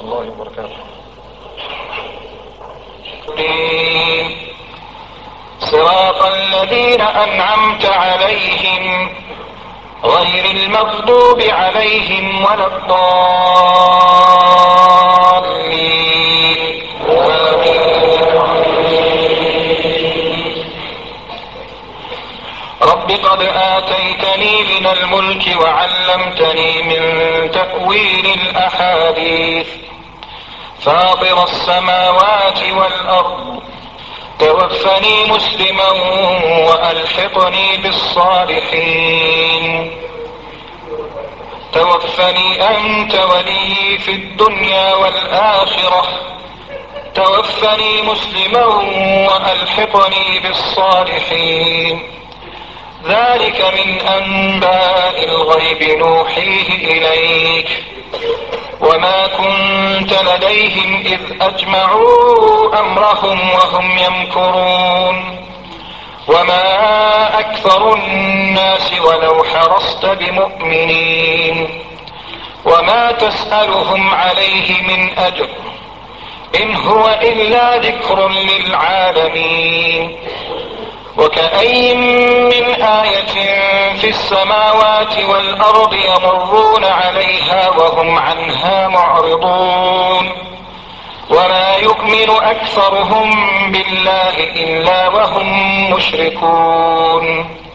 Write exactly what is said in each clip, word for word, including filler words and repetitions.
الله وبركاته. صراط الذين أنعمت عليهم غير المغضوب عليهم ولا الضالين. رب قد آتيتني من الملك وعلمتني من تأويل الأحاديث فاطر السماوات والأرض توفني مسلما وألحقني بالصالحين. توفني أنت ولي في الدنيا والآخرة توفني مسلما وألحقني بالصالحين. ذلك من أنباء الغيب نوحيه إليك وما كنت لديهم إذ أجمعوا أمرهم وهم يمكرون وما أكثر الناس ولو حرصت بمؤمنين وما تسألهم عليه من أجر إن هو إلا ذكر للعالمين. وكأي من آية في السماوات والأرض يمرون عليها وهم عنها معرضون وما يؤمن أكثرهم بالله إلا وهم مشركون.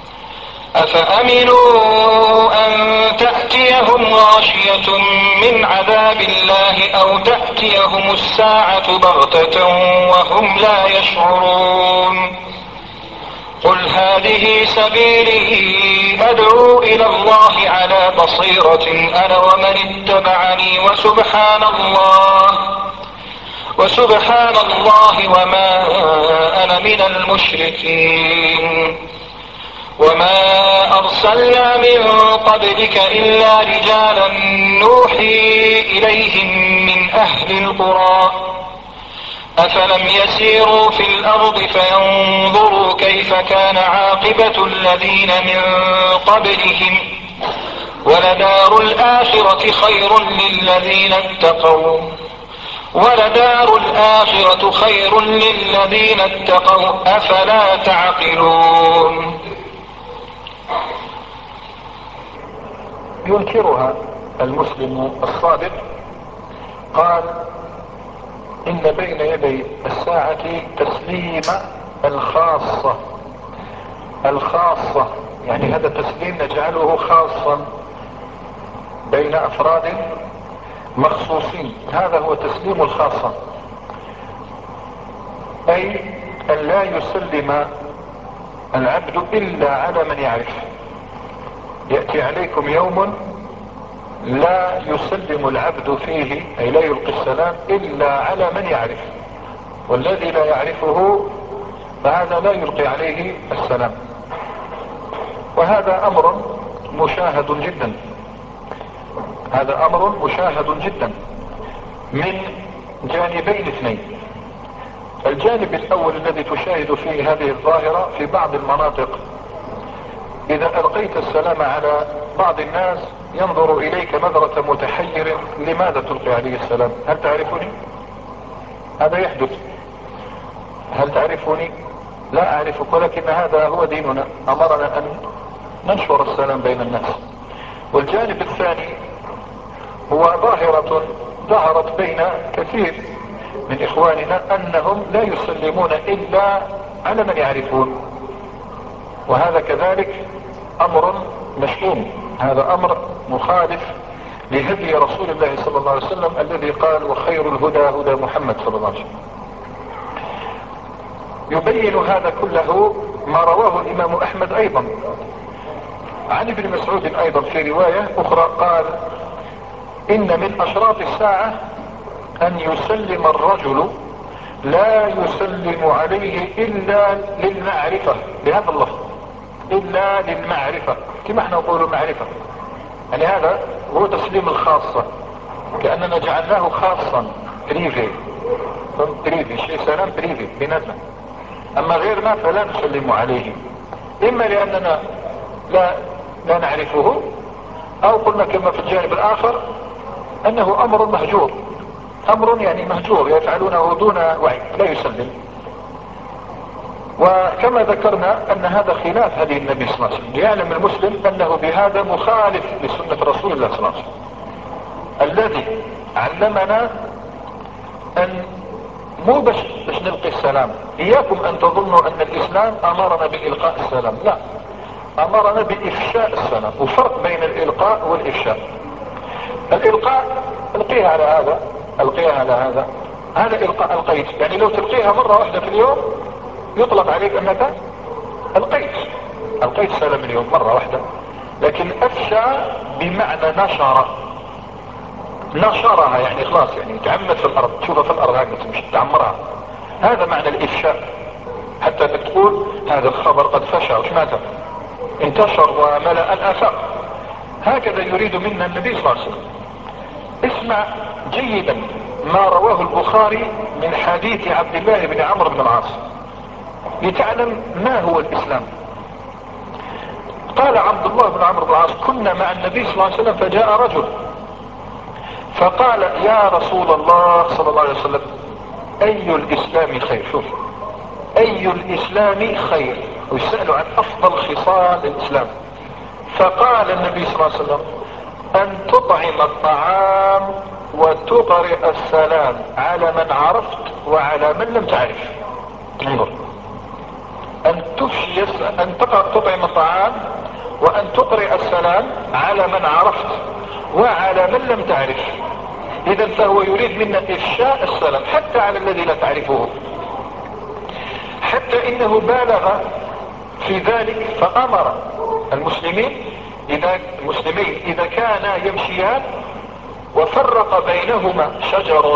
أفأمنوا أن تأتيهم غاشية من عذاب الله أو تأتيهم الساعة بغتة وهم لا يشعرون. قل هذه سبيلي أدعو إلى الله على بصيرة أنا ومن اتبعني وسبحان الله وسبحان الله وما أنا من المشركين. وما أرسلنا من قبلك إلا رجالا نوحي إليهم من أهل القرى أفلم يسيروا في الأرض فينظروا كيف كان عاقبة الذين من قبلهم ولدار الآخرة خير للذين اتقوا ولدار الآخرة خير للذين اتقوا أفلا تعقلون. ينكرها المسلم الصادق قال إن بين يدي الساعة تسليم الخاصة الخاصة يعني هذا التسليم نجعله خاصا بين أفراد مخصوصين. هذا هو تسليم الخاصة أي أن لا يسلم العبد إلا على من يعرف. يأتي عليكم يوم لا يسلم العبد فيه أي لا يلقي السلام إلا على من يعرف والذي لا يعرفه فهذا لا يلقي عليه السلام. وهذا أمر مشاهد جدا هذا أمر مشاهد جدا من جانبين اثنين. الجانب الأول الذي تشاهد فيه هذه الظاهرة في بعض المناطق إذا ألقيت السلام على بعض الناس ينظر إليك نظرة متحير لماذا تلقي عليه السلام؟ هل تعرفني؟ هذا يحدث. هل تعرفني؟ لا أعرفك ولكن هذا هو ديننا أمرنا أن ننشر السلام بين الناس. والجانب الثاني هو ظاهرة ظهرت بين كثير من إخواننا أنهم لا يسلمون إلا على من يعرفون وهذا كذلك أمر مشؤوم. هذا أمر مخالف لهدي رسول الله صلى الله عليه وسلم الذي قال وخير الهدى هدى محمد صلى الله عليه وسلم. يبين هذا كله ما رواه الإمام أحمد أيضا عن ابن مسعود أيضا في رواية أخرى قال إن من أشراط الساعة أن يسلم الرجل لا يسلم عليه إلا للمعرفة بهذا اللفظ إلا للمعرفة كما احنا نقول معرفة. يعني هذا هو تسليم الخاصة كأننا جعلناه خاصا بريفي بريفي شيء سلام بريفي بيناتنا. أما غيرنا فلا نسلم عليه إما لأننا لا, لا نعرفه أو قلنا كما في الجانب الآخر أنه أمر مهجور امر يعني مهجور يفعلونه دون وعي لا يسلم. وكما ذكرنا ان هذا خلاف هدي النبي صلى الله عليه وسلم، ليعلم المسلم انه بهذا مخالف لسنة رسول الله صلى الله عليه وسلم الذي علمنا ان مو بس بس نلقي السلام. اياكم ان تظنوا ان الاسلام امرنا بالقاء السلام، لا، امرنا بافشاء السلام، وفرق بين الالقاء والافشاء. الالقاء القيها على هذا، القيها على هذا، هذا القاء القيت، يعني لو تلقيها مرة واحدة في اليوم يطلق عليك انك القيت القيت سلام اليوم مرة واحدة. لكن افشى بمعنى نشر، نشرها يعني خلاص، يعني تعمد في الارض، تشوفها في الارض هكذا تمشي تعمرها، هذا معنى الافشاء. حتى انك تقول هذا الخبر قد فشى، وش معناته؟ انتشر وملأ الافاق. هكذا يريد منا النبي صلى الله عليه وسلم. اسمع جيدا ما رواه البخاري من حديث عبد الله بن عمرو بن العاص لتعلم ما هو الاسلام. قال عبد الله بن عمرو بن العاص: كنا مع النبي صلى الله عليه وسلم فجاء رجل فقال: يا رسول الله صلى الله عليه وسلم، اي الاسلام خير؟ شوف، اي الاسلام خير، ويسأل عن افضل خصال الاسلام. فقال النبي صلى الله عليه وسلم: ان تطعم الطعام وتقرئ السلام على من عرفت وعلى من لم تعرف. انظر، ان تفشي ان تطعم الطعام وان تقرئ السلام على من عرفت وعلى من لم تعرف. اذا فهو يريد منا افشاء السلام حتى على الذي لا تعرفه. حتى انه بالغ في ذلك فامر المسلمين اذا المسلمين اذا كانا يمشيان وفرق بينهما شجر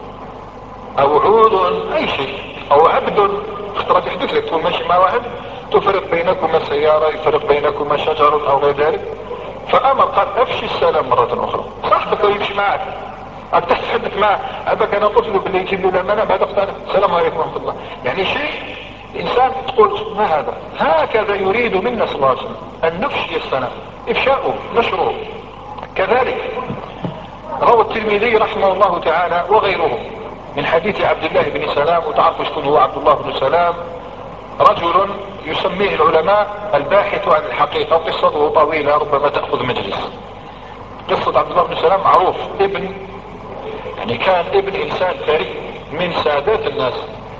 او عود اي شيء او عبد، اخترت يحدث لك تكون ماشي مع واحد تفرق بينكما سيارة، يفرق بينكما شجر او غير ذلك، فامر قال: افشي السلام مرة اخرى. صاحبك يمشي معك تتحدث معه، ابك انا قلت له باللي يجيب لي الامانة بعد اختار السلام عليكم ورحمة الله، يعني شيء الانسان تقول ما هذا. هكذا يريد منا صلى الله عليه وسلم ان نفشي السلام، افشاؤه نشره. كذلك روى الترمذي رحمه الله تعالى وغيره من حديث عبد الله بن سلام، وتعرفوا شكون هو عبد الله بن سلام، رجل يسميه العلماء الباحث عن الحقيقة، قصته طويلة ربما تأخذ مجلس. قصة عبد الله بن سلام معروف، ابن يعني كان ابن انسان ثري من سادات الناس،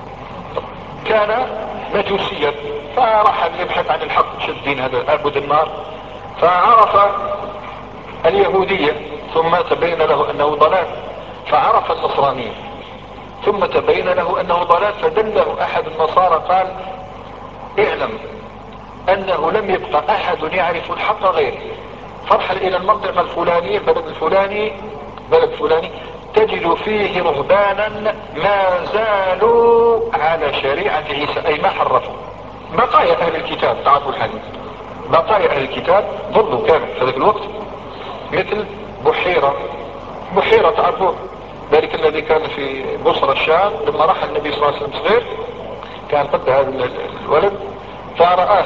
كان مجوسيا فراح يبحث عن الحق، شد دين هذا اعبد النار، فعرف اليهودية ثم تبين له انه ضلال، فعرف النصرانية ثم تبين له انه ضلال، فدله احد النصارى قال: اعلم انه لم يبقى احد يعرف الحق غيره، فارحل الى المنطقة الفلانية، البلد الفلاني بلد فلاني، تجد فيه رهبانا ما زالوا على شريعة عيسى، اي ما حرفوا، بقايا اهل الكتاب. تعرفوا الحديث، بقايا اهل الكتاب ظلوا كانوا في ذلك الوقت، مثل بحيرة بحيرة تعرفوا ذلك الذي كان في بصرة الشام، لما راح النبي صلى الله عليه وسلم صغير كان قد هذا الولد، فرآه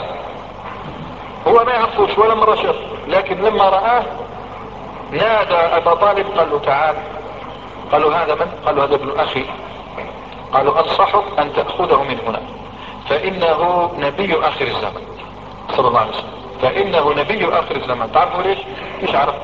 هو ما يعرفوش ولا مرة شاف، لكن لما رآه نادى أبا طالب قال له: تعال. قالوا: هذا من؟ قالوا: هذا ابن أخي. قالوا: أنصحك أن تأخذه من هنا، فإنه نبي آخر الزمن صلى الله عليه وسلم، فإنه نبي آخر الزمن. تعرفوا ليش؟ ايش عرف؟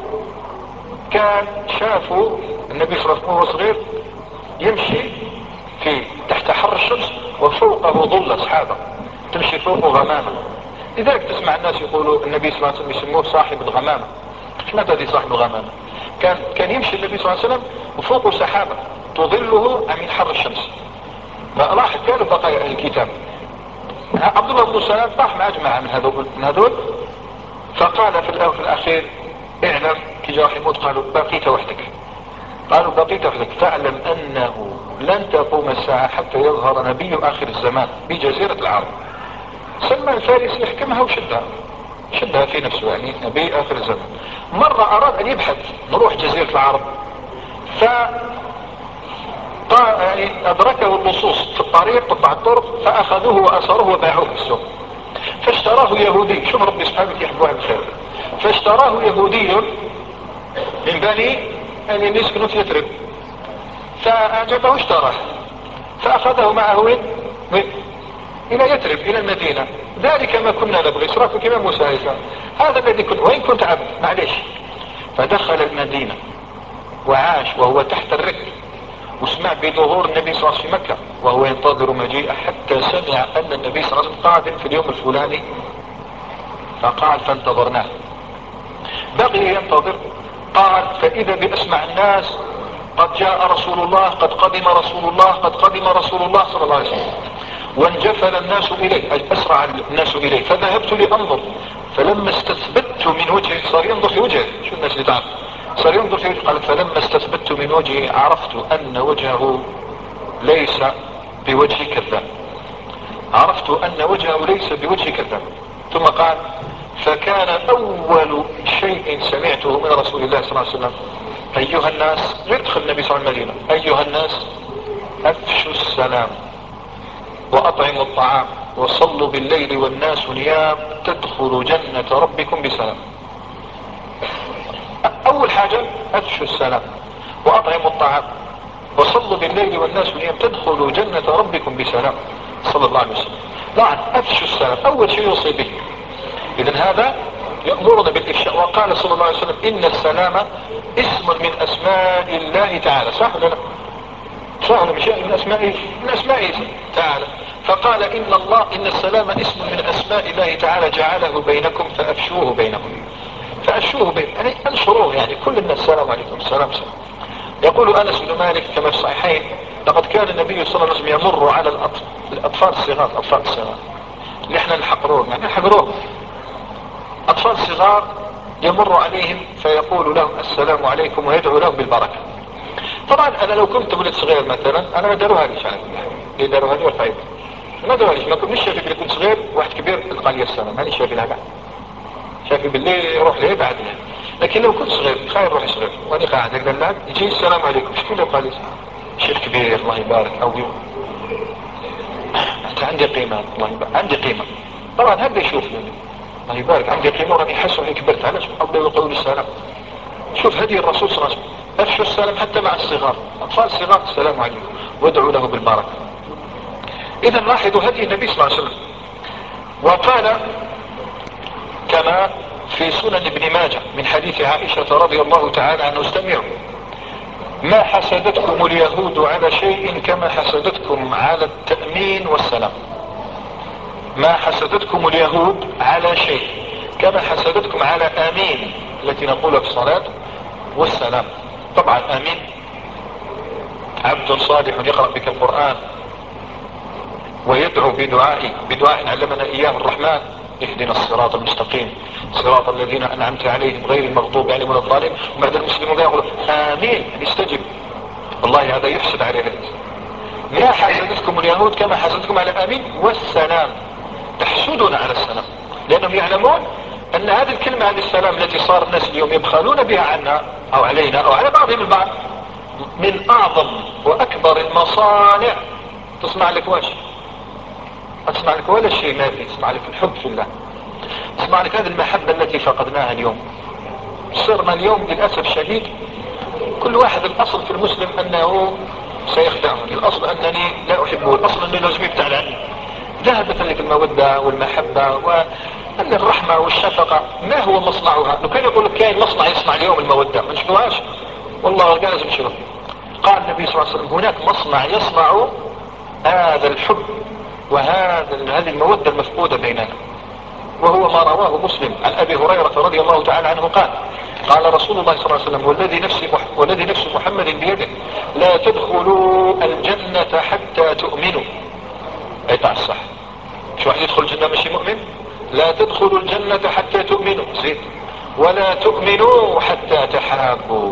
كان شافوا النبي صلى الله عليه وسلم وهو صغير يمشي في تحت حر الشمس وفوقه ظل أصحابه، تمشي فوقه غمامة. لذلك تسمع الناس يقولوا النبي صلى الله عليه وسلم يسموه صاحب الغمامة. ايش معنى هذه صاحب الغمامة؟ كان كان يمشي النبي صلى الله عليه وسلم وفوقه سحابة تظله من حر الشمس، فراح كانوا بقايا الكتاب. عبد الله بن سلام طاح مع جماعة من هذول من هذول فقال في الاول في الاخير: اعلم كي جاء يموت قالوا: بقيت وحدك. قالوا: بقيت وحدك، فاعلم انه لن تقوم الساعة حتى يظهر نبي اخر الزمان بجزيرة العرب. سلمان الفارسي يحكمها وشدها شدها في نفسه، يعني نبي اخر الزمان. مرة اراد ان يبحث نروح جزيرة العرب، ف يعني ادركه اللصوص في الطريق قطع الطرق، فاخذوه واسروه وباعوه في السوق، فاشتراه يهودي. شوف ربي سبحانه يحبوها بالخير، فاشتراه يهودي من بني يعني اللي يسكنوا في يثرب، فأعجبه اشتراه، فأخذه معه وين؟ إلى يثرب، إلى المدينة. ذلك ما كنا نبغي، إسراف كما موسى عيسى، هذا الذي كنت، وإن كنت عبد معليش. فدخل المدينة وعاش وهو تحت الرك، وسمع بظهور النبي صلى الله عليه وسلم في مكة وهو ينتظر مجيئه، حتى سمع أن النبي صلى الله عليه وسلم قادم في اليوم الفلاني، فقال فانتظرناه. بقي ينتظر، قال فإذا بأسمع الناس قد جاء رسول الله، قد قدم رسول الله، قد قدم رسول الله صلى الله عليه وسلم. وانجفل الناس إليه، أي أسرع الناس إليه، فذهبت لأنظر، فلما استثبت من وجهه، صار ينظر في وجهه، شو الناس اللي تعرف، صار ينظر في وجهه، قال فلما استثبت من وجهه عرفت أن وجهه ليس بوجه كذاب، عرفت أن وجهه ليس بوجه كذاب. ثم قال فكان أول شيء سمعته من رسول الله صلى الله عليه وسلم أيها الناس، يدخل النبي صلى الله عليه وسلم المدينة، أيها الناس أفشوا السلام وأطعموا الطعام وصلوا بالليل والناس نيام تدخلوا جنة ربكم بسلام. أول حاجة أفشوا السلام وأطعموا الطعام وصلوا بالليل والناس نيام تدخلوا جنة ربكم بسلام، صلى الله عليه وسلم. طبعا أفشوا السلام أول شيء يوصي به. إذن هذا يأمرنا بالإفشاء. وقال صلى الله عليه وسلم إن السلام اسم من أسماء الله تعالى، صح ولا لا؟ صح ولا مش من أسمائه؟ من أسمائه تعالى. فقال إن الله إن السلام اسم من أسماء الله تعالى جعله بينكم فأفشوه بينكم، فأفشوه بينكم يعني انشروه، يعني كل الناس السلام عليكم، السلام سلام. يقول أنس بن مالك كما في الصحيحين لقد كان النبي صلى الله عليه وسلم يمر على الأطفال الصغار، الأطفال الصغار اللي احنا نحقروهم، يعني نحقروهم، أطفال صغار يمر عليهم فيقول لهم السلام عليكم ويدعو لهم بالبركة. طبعا أنا لو كنت ولد صغير مثلا أنا ما داروها ليش، أنا اللي داروها لي والفايدة ما داروها ليش، ما كنت مش شايف اللي كنت صغير واحد كبير تلقى لي السلام، ماني شايف لها قاعد، شايف بالليل يروح لي بعد لي. لكن لو كنت صغير خير روحي صغير وأنا قاعد أقدر اللعب يجي السلام عليكم، مش كله قال لي شيخ كبير الله يبارك أو يوم أنت عندي قيمة، الله يبارك عندي قيمة. طبعا هذا يشوف لي الله يبارك عندي قيمة وراني حاسس اني كبرت، علاش الله يقول السلام. شوف هدي الرسول صلى الله عليه وسلم افشوا السلام حتى مع الصغار، اطفال الصغار السلام عليكم وادعوا له بالبركة. اذا لاحظوا هدي النبي صلى الله عليه وسلم. وقال كما في سنن ابن ماجه من حديث عائشة رضي الله تعالى عنه استمعوا ما حسدتكم اليهود على شيء كما حسدتكم على التأمين والسلام. ما حسدتكم اليهود على شيء كما حسدتكم على آمين التي نقولها في الصلاة والسلام. طبعا آمين عبد صالح يقرأ بك القرآن ويدعو بدعاء بدعاء علمنا إياه الرحمن اهدنا الصراط المستقيم صراط الذين أنعمت عليهم غير المغضوب عليهم ولا الضالين. وبعد المسلمون يقول آمين يستجب، والله هذا يحسد عليه الإنسان. ما حسدتكم اليهود كما حسدتكم على آمين والسلام، تحسدون على السلام لأنهم يعلمون أن هذه الكلمة هذه السلام التي صار الناس اليوم يبخلون بها عنا أو علينا أو على بعضهم البعض من أعظم وأكبر المصانع. تصنع لك واش؟ تصنع لك ولا شيء مادي، تصنع لك الحب في الله، تصنع لك هذه المحبة التي فقدناها اليوم. صرنا اليوم للأسف الشديد كل واحد الأصل في المسلم أنه سيخدعني، الأصل أنني لا أحبه، الأصل أنني لازم يبتعد عني. ذهبت لك المودة والمحبة والرحمة والشفقة، ما هو مصنعها؟ لو كان يقول لك كاين مصنع يصنع اليوم المودة ما نشوفوهاش، والله كان لازم نشوف. قال النبي صلى الله عليه وسلم هناك مصنع يصنع هذا الحب وهذا هذه المودة المفقودة بيننا، وهو ما رواه مسلم عن أبي هريرة رضي الله تعالى عنه قال قال رسول الله صلى الله عليه وسلم والذي نفس والذي نفس محمد بيده لا تدخلوا الجنة حتى تؤمنوا. ايطع الصح، شو واحد يدخل الجنة ماشي مؤمن؟ لا تدخلوا الجنة حتى تؤمنوا، زين، ولا تؤمنوا حتى تحابوا،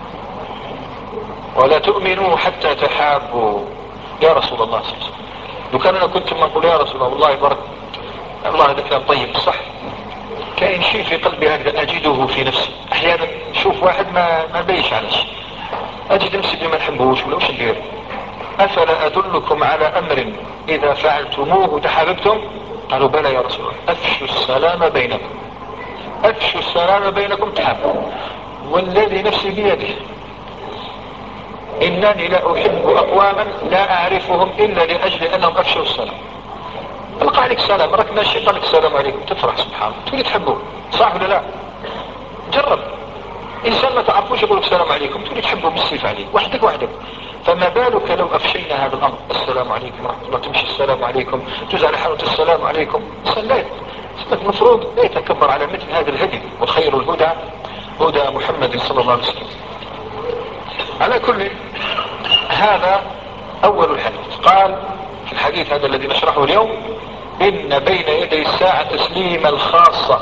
ولا تؤمنوا حتى تحابوا. يا رسول الله صلى الله عليه وسلم لو كان انا كنت ما اقول يا رسول الله والله بارك الله هذا كلام طيب صح، كاين شيء في قلبي هكذا اجده في نفسي احيانا، شوف واحد ما ما بيش على شيء اجد نفسي بما نحبوش ولا وش ندير. افلا ادلكم على امر اذا فعلتموه تحاببتم؟ قالوا بلى يا رسول الله افشوا السلام بينكم، افشوا السلام بينكم تحابوا. والذي نفسي بيده إنني لا أحب أقواما لا أعرفهم إلا لأجل أنهم أفشوا السلام. ألقى عليك السلام، مرك ماشي قال لك السلام عليكم، تفرح سبحان الله، تولي تحبه، صح ولا لا؟ جرب إنسان ما تعرفوش يقول السلام عليكم، تولي تحبه بالسيف عليه وحدك وحدك. فما بالك لو أفشينا هذا الأمر، السلام عليكم ورحمة الله، تمشي السلام عليكم، تزعل حالة السلام عليكم. لا، المفروض لا يتكبر على مثل هذا الهدي، وخير الهدى هدى محمد صلى الله عليه وسلم. على كل هذا أول الحديث. قال في الحديث هذا الذي نشرحه اليوم: إن بين يدي الساعة تسليم الخاصة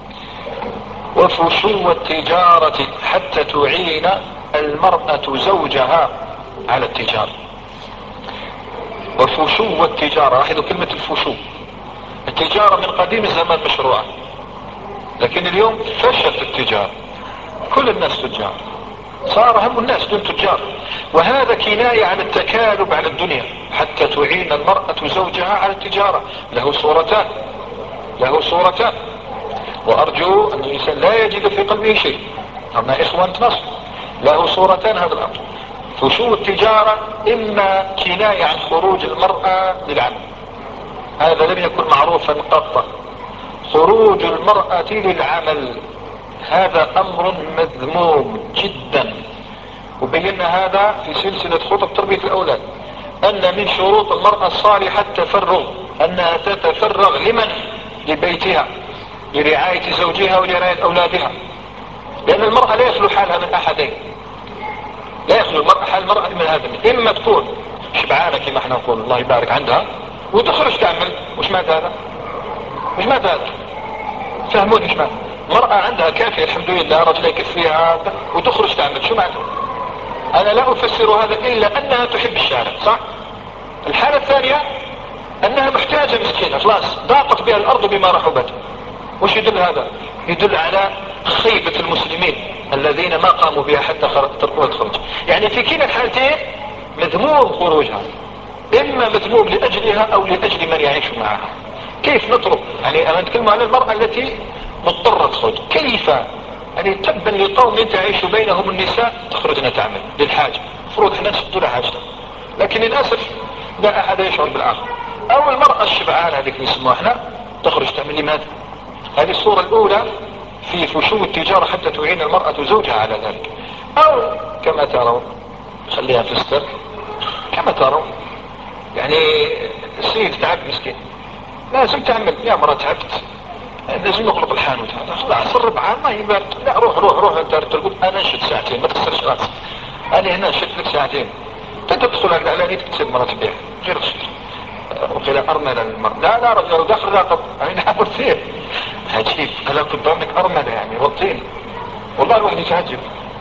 وفشو التجارة حتى تعين المرأة زوجها على التجارة. وفشو التجارة، لاحظوا كلمة الفشو. التجارة من قديم الزمان مشروعة، لكن اليوم فشت التجارة، كل الناس تجار، صار هم الناس دون تجار. وهذا كناية عن التكالب على الدنيا حتى تعين المرأة زوجها على التجارة. له صورتان، له صورتان، وأرجو أن الإنسان لا يجد في قلبه شيء. أما إخوان نصر، له صورتان هذا الأمر. فشو التجارة إما كناية عن خروج المرأة للعمل، هذا لم يكن معروفا قط. خروج المرأة للعمل هذا أمر مذموم جدا، وبينا هذا في سلسلة خطب تربية الأولاد، أن من شروط المرأة الصالحة التفرغ، أنها تتفرغ لمن؟ لبيتها، لرعاية زوجها ولرعاية أولادها. لأن المرأة لا يخلو حالها من أحدين، لا يخلو المرأة حال المرأة من هذا، إما تكون شبعانة كما احنا نقول الله يبارك عندها وتخرج تعمل. وش معنى هذا؟ وش معنى هذا؟ فهموني وش معنى؟ مرأة عندها كافية الحمد لله، رجل يكفيها وتخرج تعمل، شو معنى؟ أنا لا أفسر هذا إلا أنها تحب الشارع، صح؟ الحالة الثانية أنها محتاجة مسكينة، خلاص ضاقت بها الأرض بما رحبت. وش يدل هذا؟ يدل على خيبة المسلمين الذين ما قاموا بها حتى تركوها تخرج. يعني في كلا الحالتين مذموم خروجها، إما مذموم لأجلها أو لأجل من يعيش معها. كيف نترك؟ يعني أنا أتكلم عن المرأة التي مضطرة تخرج، كيف يعني تبا لقوم تعيش بينهم النساء تخرجنا تعمل للحاجة، المفروض احنا نسد لها حاجة، لكن للأسف لا أحد يشعر بالآخر. أو المرأة الشبعانة هذيك يسموها احنا تخرج تعمل لماذا؟ هذه الصورة الأولى في فشو التجارة حتى تعين المرأة زوجها على ذلك. أو كما ترون، خليها في السر، كما ترون يعني السيد تعب مسكين، لازم تعمل، يا مرة تعبت لازم نغلق الحانوت هذا، خلاص الربع ما يبقى، لا روح روح روح انت تقول انا نشد ساعتين ما تخسرش راسك، انا هنا نشد لك ساعتين، تدخل على الاعلانية تكتب مرة تبيع غير خسر. وقيل ارمل المرء، لا لا رجل داخل راقب انا نعمل فيه عجيب، انا كنت ضمنك ارمل يعني وطين، والله الواحد يتعجب،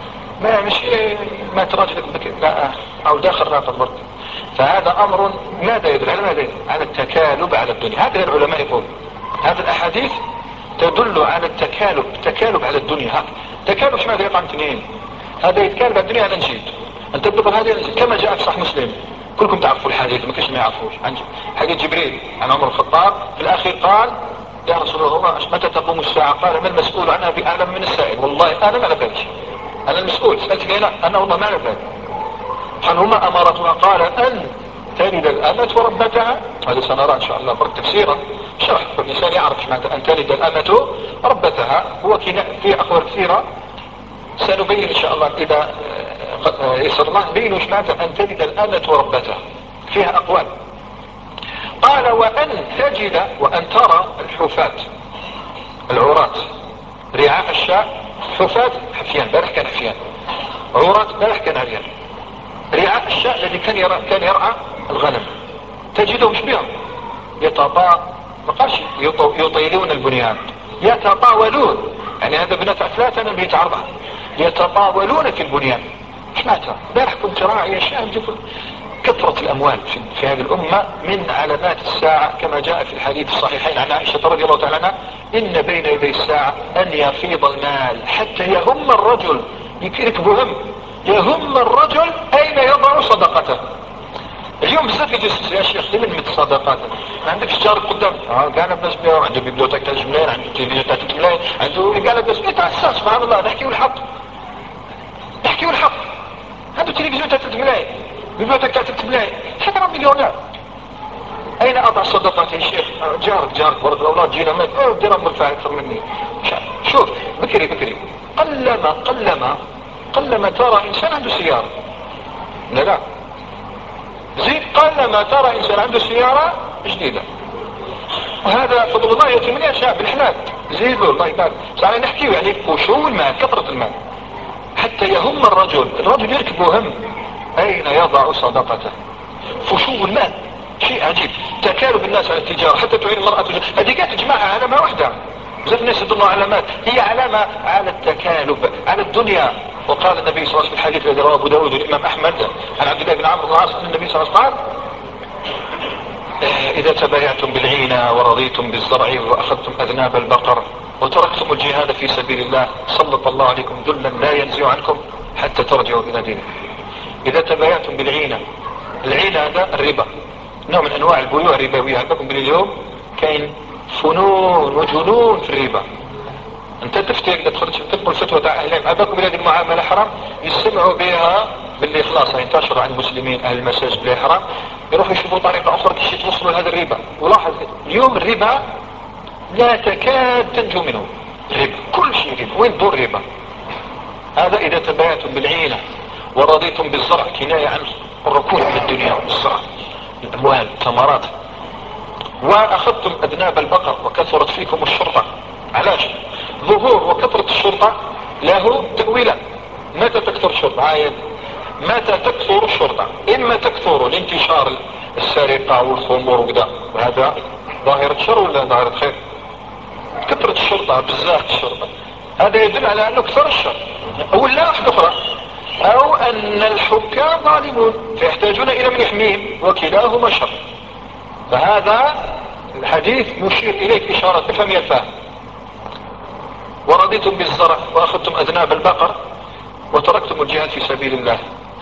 ما مش ما تراجلك بك، لا او داخل راقب برضه. فهذا امر ماذا يدل على ماذا؟ على التكالب على الدنيا. هذا العلماء يقول هذه الاحاديث تدل على التكالب، التكالب على الدنيا. ها تكالب ماذا يقع اثنين؟ هذا يتكالب على الدنيا، هذا نجيد ان تطبق هذه كما جاء في صحيح مسلم، كلكم تعرفوا الحديث ما كاش ما يعرفوش، عن حديث جبريل عن عمر الخطاب في الاخير قال يا رسول الله متى تقوم الساعة؟ قال ما المسؤول عنها بأعلم من السائل، والله انا ما لبالش، انا المسؤول سألتني انا انا والله ما لبال. قال هما امارتها؟ قال ان تلد الأمة وربتها، هذا سنرى ان شاء الله فرق تفسيرا شرح الانسان يعرف معنى ان تلد الأمة ربتها، هو في اقوال كثيرة سنبين ان شاء الله اذا يسرنا بين وش معنى ان تلد الأمة وربتها، فيها اقوال. قال وان تجد وان ترى الحفاة العراة رعاء الشاء، حفاة حفيان، بارح كان حفيان، عراة بارح كان عريان. رعاء الشاء الذي كان يرى كان يرعى الغنم، تجدهم مش بهم يتطا ما قالش يطيلون البنيان، يتطاولون، يعني هذا بنات ثلاثة انا بيت اربعة، يتطاولون في البنيان. ايش معناتها؟ بارح كنت راعي شاة، كثرة الاموال في, في هذه الامة من علامات الساعة كما جاء في الحديث الصحيحين عن عائشة رضي الله تعالى عنها ان بين يدي الساعة ان يفيض المال حتى يهم الرجل، يكرك هم يهم الرجل اين يضع صدقته. اليوم بزاف يجلس يا شيخ لمن من الصدقات؟ ما عندك جار قدام، اه قاعد الناس بيهم، عنده بيبليوتيك تاع جملين، عنده تيفي تاع جملين، عنده قاعد الناس يتعسى. سبحان الله، نحكيو الحق، نحكيو الحق. عنده تلفزيون ثلاثة ملايين، بيبيوتك ثلاثة ملايين، حتى راه مليونير. اين اضع صدقاتي يا شيخ؟ جارك جارك برد الاولاد جينا مات اه درهم مرفع اكثر مني. شوف بكري بكري قلما قلما قلما ترى انسان عنده سيارة. لا لا زيد قلما ترى انسان عنده سيارة جديدة، وهذا فضل الله يأتي من يشاء بالحلال. زيدوا الله يبارك. صار نحكي يعني فشو المال، كثرة المال حتى يهم الرجل. الرجل يركب هم اين يضع صدقته. فشو المال شيء عجيب. تكالب الناس على التجارة حتى تعين المرأة تجارة. هذه قاعدة تجمعها علامة واحدة. بزاف الناس يدلوا علامات، هي علامة على التكالب على الدنيا. وقال النبي صلى الله عليه وسلم في الحديث الذي رواه ابو داود والامام احمد عن عبد الله بن عمرو بن العاص ان النبي صلى الله عليه وسلم قال: اذا تبايعتم بالعينة ورضيتم بالزرع واخذتم اذناب البقر وتركتم الجهاد في سبيل الله سلط الله عليكم ذلا لا ينزع عنكم حتى ترجعوا الى دينكم. اذا تبايعتم بالعينة، العينة هذا الربا، نوع من انواع البيوع الربوية. عندكم باليوم كاين فنون وجنون في الربا. انت تفتي اذا تخرج تقبل فتوى تاع اهل العلم اباكم هذه المعامله حرام، يسمعوا بها باللي خلاص ينتشر عن المسلمين اهل المساجد بلا حرام، يروحوا يشوفوا طريقه اخرى كيف يتوصلوا لهذا الربا. ولاحظ اليوم الربا لا تكاد تنجو منه. الربا كل شيء ربا، وين دور الربا؟ هذا اذا تبايعتم بالعينه ورضيتم بالزرع، كنايه عن الركود من الدنيا والزرع الاموال الثمرات. واخذتم اذناب البقر وكثرت فيكم الشرطه. علاش؟ ظهور وكثرة الشرطة له تأويلات. متى تكثر الشرطة؟ عايد متى تكثر الشرطة؟ اما تكثر لانتشار السرقة والخمور وكذا، وهذا ظاهرة شر ولا ظاهرة خير؟ كثرة الشرطة بزاف الشرطة هذا يدل على انه كثر الشر. او لا واحدة اخرى، او ان الحكام ظالمون فيحتاجون الى من يحميهم وكلاهما شر. فهذا الحديث يشير اليك اشارة تفهم يا فاهم. ورضيتم بالزرع واخذتم اذناب البقر وتركتم الجهاد في سبيل الله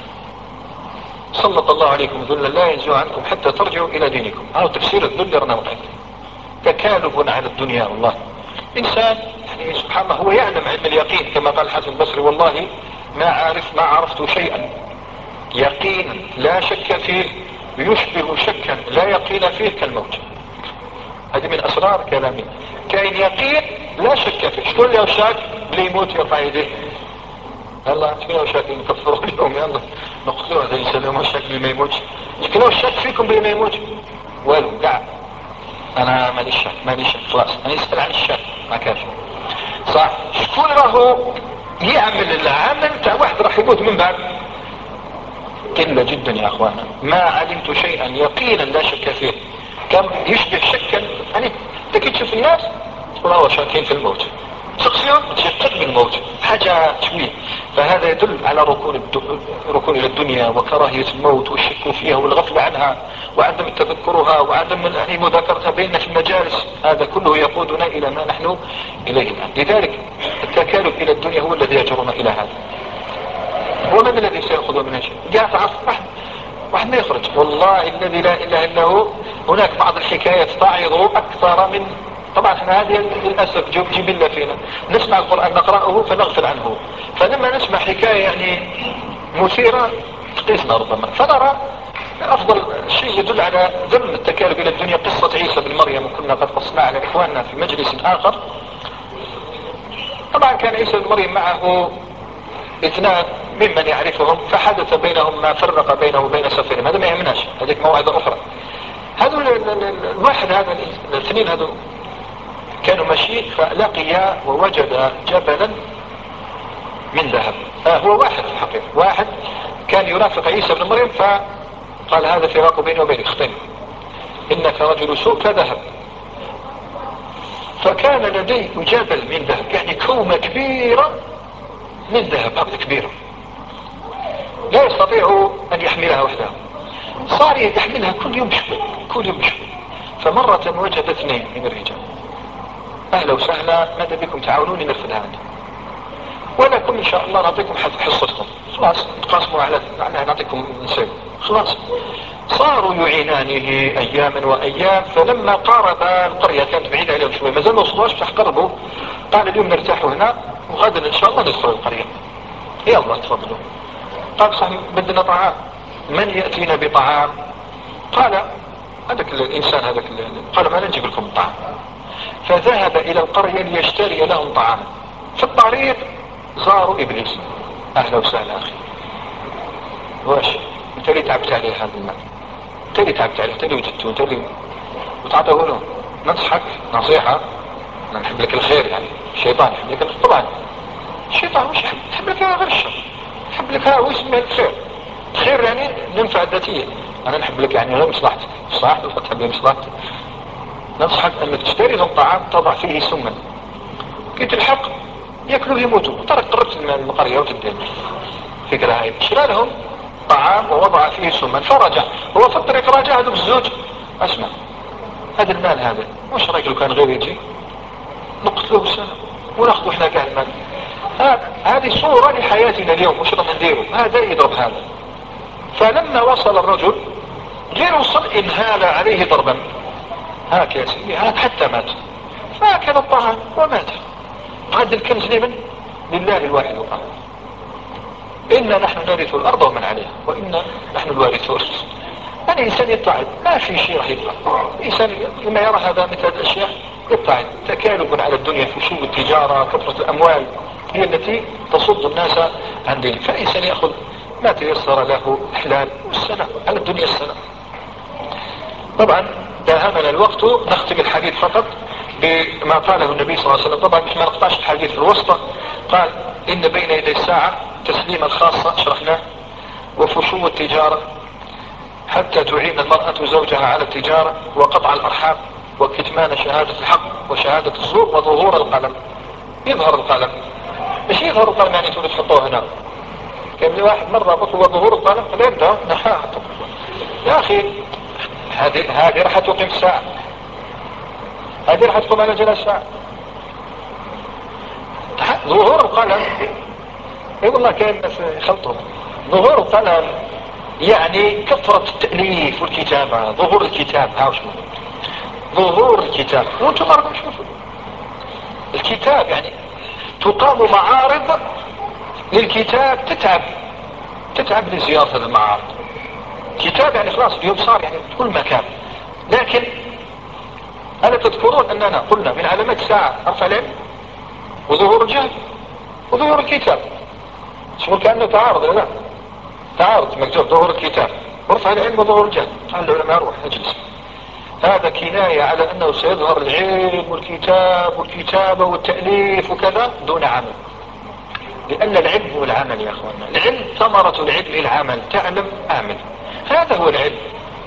سلط الله عليكم ذلا لا ينزع عنكم حتى ترجعوا الى دينكم. هذا تفسير الذل رنا وقعت. تكالب على الدنيا. والله انسان يعني سبحان الله هو يعلم علم اليقين كما قال الحسن البصري: والله ما عارف ما عرفت شيئا يقينا لا شك فيه يشبه شكا لا يقين فيه كالموت. هذه من اسرار كلامي. كاين يقين لا شك فيه. شكون له شك بلي يموت يرفع يديه؟ يلا شكون له شك نكفروا اليوم؟ يلا نقتلوا هذا الانسان له شك بلي ما يموتش. شكون له شك فيكم بلي ما يموت؟ والو قاع. انا مانيش شك مانيش شك خلاص. انا نسال عن الشك ما كاش صح. شكون راهو يعمل العمل تاع واحد راح يموت من بعد؟ قلة جدا يا اخوانا. ما علمت شيئا يقينا لا شك فيه كم يشبه شكا. يعني انت كي تشوف الناس تقول هو شاكين في الموت، شخصيا تشكك بالموت حاجة شوية. فهذا يدل على ركون ركون الى الدنيا وكراهية الموت والشك فيها والغفل عنها وعدم تذكرها وعدم يعني مذاكرتها بيننا في المجالس. هذا كله يقودنا الى ما نحن اليه الان. لذلك التكالب الى الدنيا هو الذي يجرنا الى هذا. ومن الذي سيأخذ منها شيء؟ جاء تعرف واحد واحد ما يخرج. والله الذي لا اله الا هو. هناك بعض الحكايات تعرض اكثر من طبعا احنا هذه للاسف جبلة فينا نسمع القرآن نقرأه فنغفل عنه. فلما نسمع حكاية يعني مثيرة تقيسنا ربما فنرى افضل شيء يدل على ذم التكالب الى الدنيا قصة عيسى بن مريم. وكنا قد قصنا على اخواننا في مجلس اخر. طبعا كان عيسى بن مريم معه اثنان ممن يعرفهم فحدث بينهم ما فرق بينه وبين سفرهم. هذا ما يهمناش، هذيك موعظة اخرى. هذول الواحد هذا الاثنين هذول كانوا ماشيين فلقيا ووجد جبلا من ذهب. آه هو واحد في الحقيقة واحد كان يرافق عيسى بن مريم فقال هذا فراق بيني وبينك اختن انك رجل سوء كذهب. فكان لديه جبل من ذهب يعني كومة كبيرة من ذهب هبة كبيرة لا يستطيع ان يحملها وحده. صار يحملها كل يوم شوي كل يوم شوي. فمرة وجد اثنين من الرجال: اهلا وسهلا ماذا بكم تعاونوني نرفد هذا ولكم ان شاء الله نعطيكم حصتكم. خلاص تقاسموا على نعطيكم نسيب خلاص. صاروا يعينانه اياما وايام. فلما قارب القرية كانت بعيدة عليهم شوي ما زال ما وصلوش فقربوا. قال اليوم نرتاحوا هنا وغدا ان شاء الله ندخل القرية. يلا تفضلوا. قال صاحب بدنا طعام، من يأتينا بطعام؟ قال هذاك الإنسان هذاك قال ما نجيب لكم الطعام. فذهب إلى القرية ليشتري لهم طعام. في الطريق زاروا إبليس. أهلا وسهلا أخي، واش انت اللي تعبت عليه هذا المال، انت اللي تعبت عليه، انت اللي وجدته، انت اللي وتعطيه له. ننصحك نصيحة، انا نحب لك الخير، يعني الشيطان يحب لك الخير. طبعا الشيطان مش يحب, يحب لك غير الشر، يحب لك هذا ويسمى الخير. الخير يعني منفعة ذاتية، انا نحب لك يعني غير مصلحتك، صح ولا تحب لي مصلحتك؟ ننصحك انك تشتري لهم طعام تضع فيه سما، كي تلحق ياكلوا يموتوا. طرق قربت من القرية وتدين فكرة هاي، شرى لهم طعام ووضع فيه سما فرجع. هو في الطريق راجع هذا الزوج، اسمع هذا المال هذا وش رايك لو كان غير يجي نقتله سنة وناخذه احنا كاع المال. هذه صورة لحياتنا اليوم، وش بدنا نديره؟ هذا يضرب هذا. فلما وصل الرجل غير وصل انهال عليه ضربا، هاك يا سيدي هاك حتى مات. فاكل الطعام ومات. هذا الكنز لمن؟ لله الواحد القهار. إنا نحن نرث الأرض ومن عليها وإنا نحن الوارثون. الإنسان يبتعد، ما في شيء راح يطلع. الإنسان لما يرى هذا مثل هذه الأشياء يبتعد. تكالب على الدنيا، فشو التجارة، كثرة الأموال هي التي تصد الناس عن دينه. فالإنسان يأخذ ما تيسر له الحلال والسلام على الدنيا السلام. طبعا داهمنا الوقت، نختم الحديث فقط بما قاله النبي صلى الله عليه وسلم. طبعا مش ما نقطعش الحديث في الوسط. قال إن بين يدي الساعة تسليما خاصة شرحناه، وفشو التجارة حتى تعين المرأة زوجها على التجارة، وقطع الأرحام، وكتمان شهادة الحق وشهادة الزور، وظهور القلم. يظهر القلم، مش يظهر القلم يعني تقول تحطوه هنا. كان لي واحد مرة قلت له ظهور القلم قال يبدأ نحاها. يا أخي هذه هذه راح تقيم الساعة، هذه راح تقوم على جلال الساعة. ظهور القلم اي والله كان الناس يخلطوا. ظهور القلم يعني كثرة التأليف والكتابة، ظهور الكتاب. ها وش ظهور الكتاب؟ وانتم ما راكم تشوفوا الكتاب، يعني تقام معارض للكتاب، تتعب تتعب لزيارة المعارض. كتاب يعني خلاص اليوم صار يعني في كل مكان. لكن ألا تذكرون أننا قلنا من علامات الساعة رفع العلم وظهور الجهل وظهور الكتاب؟ شو كأنه تعارض؟ لا تعارض، مكتوب ظهور الكتاب ورفع العلم وظهور الجهل. قال العلماء روح اجلس، هذا كناية على أنه سيظهر العلم والكتاب والكتابة والتأليف وكذا دون عمل. لأن العلم هو العمل يا أخوانا، العلم ثمرة العلم العمل. تعلم أعمل، هذا هو العلم.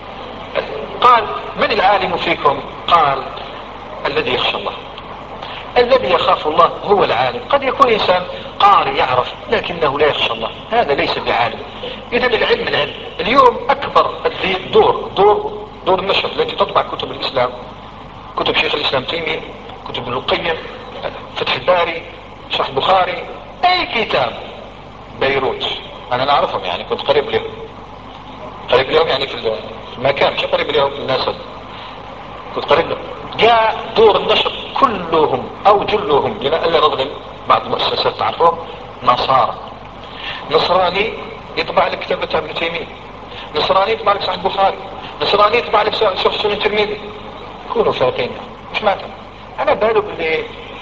قال من العالم فيكم؟ قال الذي يخشى الله. الذي يخاف الله هو العالم. قد يكون إنسان قارئ يعرف لكنه لا يخشى الله، هذا ليس بعالم. إذن العلم العلم. اليوم أكبر دور دور دور النشر التي تطبع كتب الإسلام، كتب شيخ الإسلام تيمية، كتب ابن القيم، فتح الباري، شرح البخاري، أي كتاب. بيروت أنا نعرفهم، يعني كنت قريب لهم قريب لهم يعني في المكان، مش قريب لهم في الناس، كنت قريب لهم. جاء دور النشر كلهم أو جلهم، لأن نظلم بعض المؤسسات تعرفهم، نصارى. نصراني يطبع لك كتاب ابن تيمية، نصراني يطبع لك صحيح البخاري، نصراني يطبع لك شرح سنن الترمذي. كونوا فاقين، مش معناتها أنا بالو باللي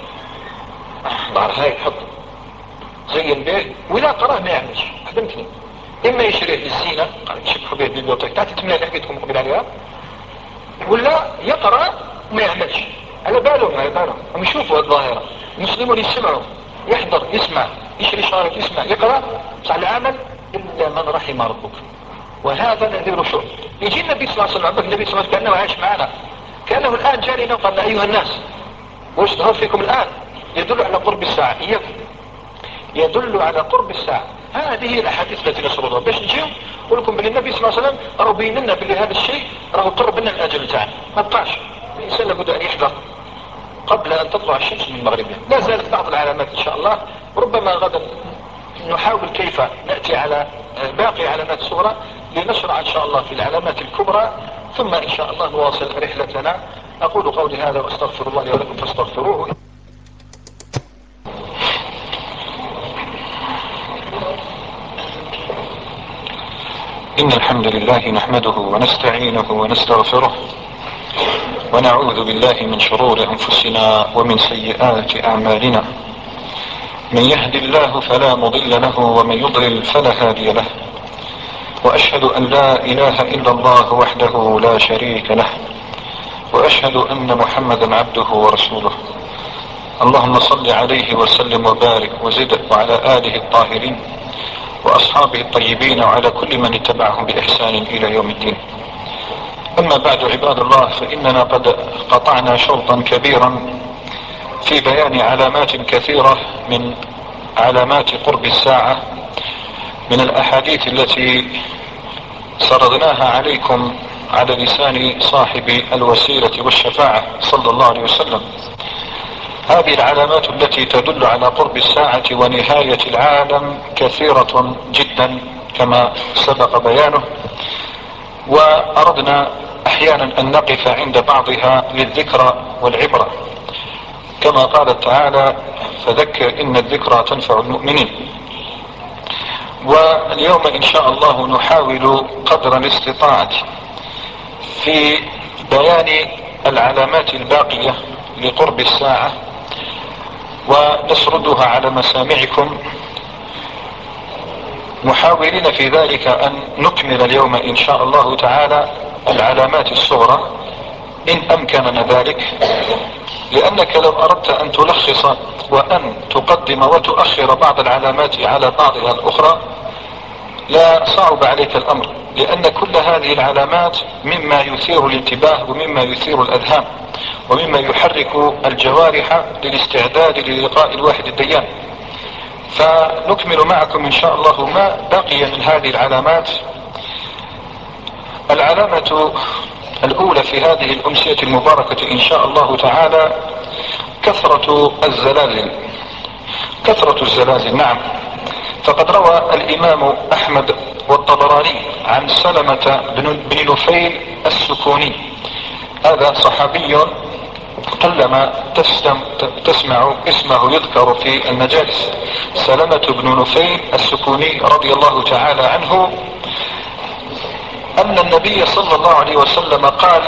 ظهر هاي يحط زين به ولا قراه ما يعملش. خدمتني إما يشريه للزينة، شبحوا به بالبيوتك تعطي تملأ لحقتكم قبل عليها، ولا يقرأ ما يعملش. على بالهم على بالهم هم يشوفوا الظاهرة. المسلمون يسمعوا، يحضر يسمع، يشري شارك يسمع، يقرأ صح العمل إلا من رحم ربك. وهذا نذير شر. يجي النبي صلى الله عليه وسلم، النبي صلى الله عليه وسلم كأنه عايش معنا، كأنه الآن جارينا وقال أيها الناس وش ظهر فيكم الآن، يدل على قرب الساعة. إياكم يدل على قرب الساعة. هذه الأحاديث التي نسردها باش نجيو ولكم بل النبي صلى الله عليه وسلم راه بين لنا بلي هذا الشيء راه قرب لنا الأجل تاعنا. ما بقاش الإنسان لابد أن يحذر قبل أن تطلع الشمس من مغربها. لا زالت بعض العلامات إن شاء الله، ربما غدا نحاول كيف نأتي على باقي علامات الصغرى لنشرع إن شاء الله في العلامات الكبرى، ثم إن شاء الله نواصل رحلتنا. أقول قولي هذا وأستغفر الله لي ولكم فاستغفروه. إن الحمد لله نحمده ونستعينه ونستغفره ونعوذ بالله من شرور أنفسنا ومن سيئات أعمالنا. من يهد الله فلا مضل له ومن يضلل فلا هادي له، وأشهد أن لا إله إلا الله وحده لا شريك له، وأشهد أن محمدا عبده ورسوله. اللهم صل عليه وسلم وبارك وزد وعلى آله الطاهرين وأصحابه الطيبين وعلى كل من اتبعهم بإحسان إلى يوم الدين. أما بعد عباد الله، فإننا قد قطعنا شوطا كبيرا في بيان علامات كثيرة من علامات قرب الساعة من الأحاديث التي سردناها عليكم على لسان صاحب الوسيلة والشفاعة صلى الله عليه وسلم. هذه العلامات التي تدل على قرب الساعة ونهاية العالم كثيرة جدا كما سبق بيانه، وأردنا أحيانا أن نقف عند بعضها للذكرى والعبرة، كما قال تعالى: فذكر إن الذكرى تنفع المؤمنين. واليوم إن شاء الله نحاول قدر الاستطاعة في بيان العلامات الباقية لقرب الساعة ونسردها على مسامعكم، محاولين في ذلك أن نكمل اليوم إن شاء الله تعالى العلامات الصغرى إن أمكننا ذلك، لأنك لو أردت أن تلخص وأن تقدم وتؤخر بعض العلامات على بعضها الأخرى لا صعب عليك الأمر، لأن كل هذه العلامات مما يثير الانتباه ومما يثير الأذهان ومما يحرك الجوارح للاستعداد للقاء الواحد الديان. فنكمل معكم إن شاء الله ما بقي من هذه العلامات. العلامة الأولى في هذه الأمسية المباركة إن شاء الله تعالى كثرة الزلازل. كثرة الزلازل، نعم. فقد روى الإمام أحمد والطبراني عن سلمة بن نفيل السكوني، هذا صحابي قلما تسمع اسمه يذكر في المجالس، سلمة بن نفيل السكوني رضي الله تعالى عنه، أن النبي صلى الله عليه وسلم قال: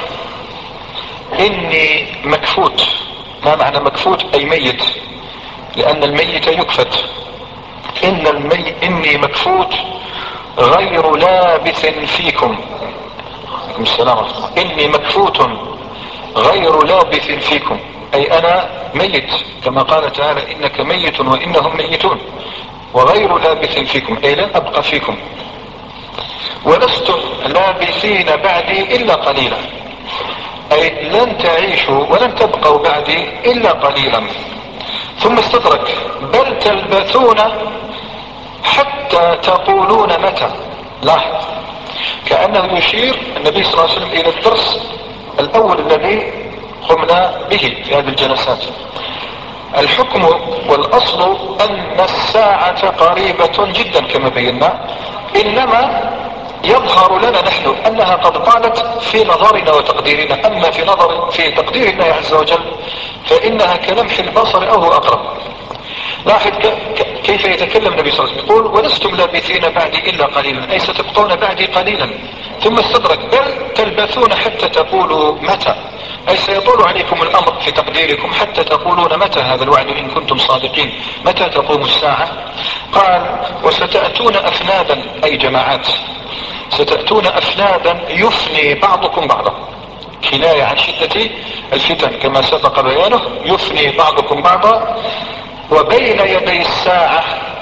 إني مكفوت. ما معنى مكفوت؟ أي ميت، لأن الميت يكفت. إن المي... إني مكفوت غير لابث فيكم. السلام عليكم. إني مكفوت غير لابث فيكم، أي أنا ميت، كما قال تعالى: إنك ميت وإنهم ميتون، وغير لابث فيكم أي لن أبقى فيكم، ولستم لابثين بعدي إلا قليلا، أي لن تعيشوا ولن تبقوا بعدي إلا قليلا. ثم استدرك: بل تلبثون حتى تقولون متى. لاحظ، كأنه يشير النبي صلى الله عليه وسلم إلى الدرس الأول الذي قمنا به في هذه الجلسات. الحكم والأصل أن الساعة قريبة جدا كما بينا، إنما يظهر لنا نحن أنها قد طالت في نظرنا وتقديرنا، أما في نظر في تقدير الله عز وجل فإنها كلمح البصر أو هو أقرب. لاحظ كيف يتكلم النبي صلى الله عليه وسلم، يقول: ولستم لابثين بعدي إلا قليلا، أي ستبقون بعدي قليلا. ثم استدرك: بل تلبثون حتى تقولوا متى، أي سيطول عليكم الأمر في تقديركم حتى تقولون متى هذا الوعد إن كنتم صادقين، متى تقوم الساعة. قال: وستأتون أفنادا، أي جماعات، ستأتون أفنادا يفني بعضكم بعضا، كناية عن شدة الفتن كما سبق بيانه، يفني بعضكم بعضا. وبين يدي الساعة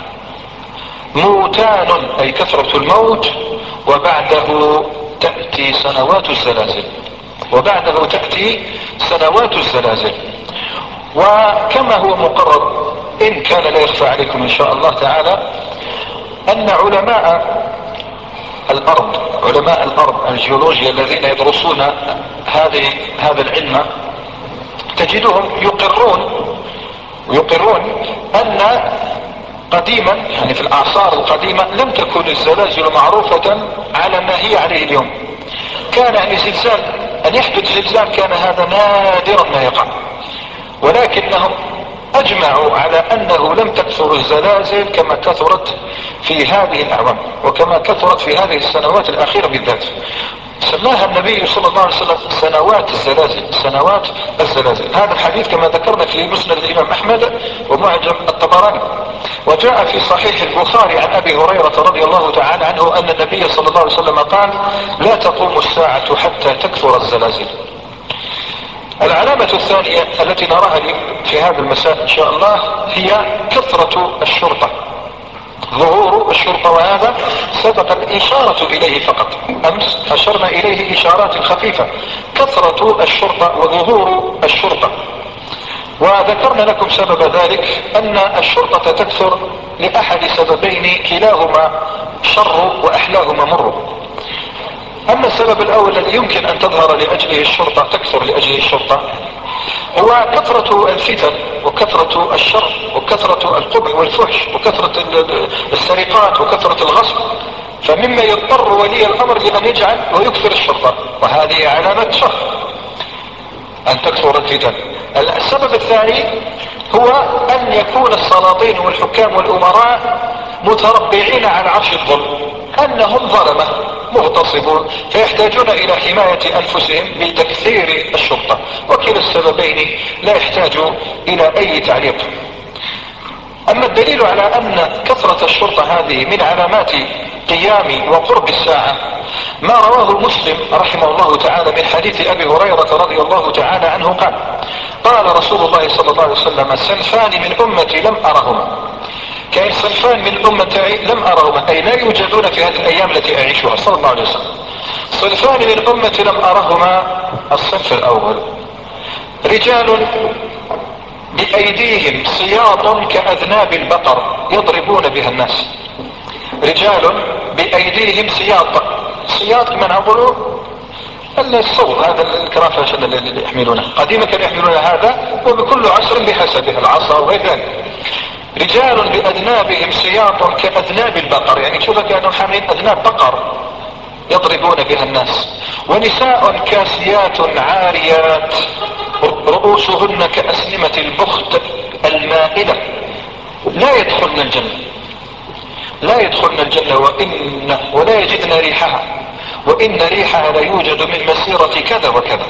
موتان، أي كثرة الموت، وبعده تأتي سنوات الزلازل، وبعده تأتي سنوات الزلازل. وكما هو مقرر إن كان لا يخفى عليكم إن شاء الله تعالى، أن علماء الأرض علماء الأرض الجيولوجيا الذين يدرسون هذه هذا العلم تجدهم يقرون ويقرون أن قديما، يعني في الأعصار القديمة، لم تكن الزلازل معروفة على ما هي عليه اليوم. كان يعني زلزال، أن يحدث زلزال كان هذا نادرا ما يقع، ولكنهم اجمعوا على انه لم تكثر الزلازل كما كثرت في هذه الاعوام وكما كثرت في هذه السنوات الاخيرة بالذات. سماها النبي صلى الله عليه وسلم سنوات الزلازل، سنوات الزلازل. هذا الحديث كما ذكرنا في مسند الامام احمد ومعجم الطبراني. وجاء في صحيح البخاري عن ابي هريرة رضي الله تعالى عنه ان النبي صلى الله عليه وسلم قال: لا تقوم الساعة حتى تكثر الزلازل. العلامة الثانية التي نراها في هذا المساء ان شاء الله هي كثرة الشرطة، ظهور الشرطة، وهذا سبق الإشارة إليه فقط أمس، أشرنا إليه إشارات خفيفة. كثرة الشرطة وظهور الشرطة، وذكرنا لكم سبب ذلك أن الشرطة تكثر لأحد سببين كلاهما شر وأحلاهما مر. أما السبب الأول الذي يمكن أن تظهر لأجله الشرطة، تكثر لأجله الشرطة، هو كثرة الفتن وكثرة الشر وكثرة القبح والفحش وكثرة السرقات وكثرة الغصب، فمما يضطر ولي الأمر لأن يجعل ويكثر الشرطة، وهذه علامة شر أن تكثر الفتن. السبب الثاني هو أن يكون السلاطين والحكام والأمراء متربعين على عرش الظلم، أنهم ظلمة مغتصبون، فيحتاجون إلى حماية أنفسهم بتكثير الشرطة، وكلا السببين لا يحتاج إلى أي تعليق. أما الدليل على أن كثرة الشرطة هذه من علامات قيام وقرب الساعة ما رواه مسلم رحمه الله تعالى من حديث أبي هريرة رضي الله تعالى عنه قال: قال رسول الله صلى الله عليه وسلم: صنفان من أمتي لم أرهما. كان صنفان من أمتي لم أرهما، أي لا يوجدون في هذه الأيام التي أعيشها صلى الله عليه وسلم. صنفان من أمتي لم أرهما: الصنف الأول رجال بأيديهم سياط كأذناب البقر يضربون بها الناس. رجال بأيديهم سياط، سياط كما نقول الصوت، هذا الكرافة اللي يحملونه، قديما كانوا يحملون هذا، وبكل عصر بحسبه، العصا وغير ذلك. رجال بأذنابهم سياط كأذناب البقر، يعني شوف كانوا حاملين أذناب بقر يضربون بها الناس. ونساء كاسيات عاريات رؤوسهن كأسنمة البخت المائلة لا يدخلن الجنة، لا يدخلن الجنة وإن ولا يجدن ريحها، وإن ريحها لا يوجد من مسيرة كذا وكذا.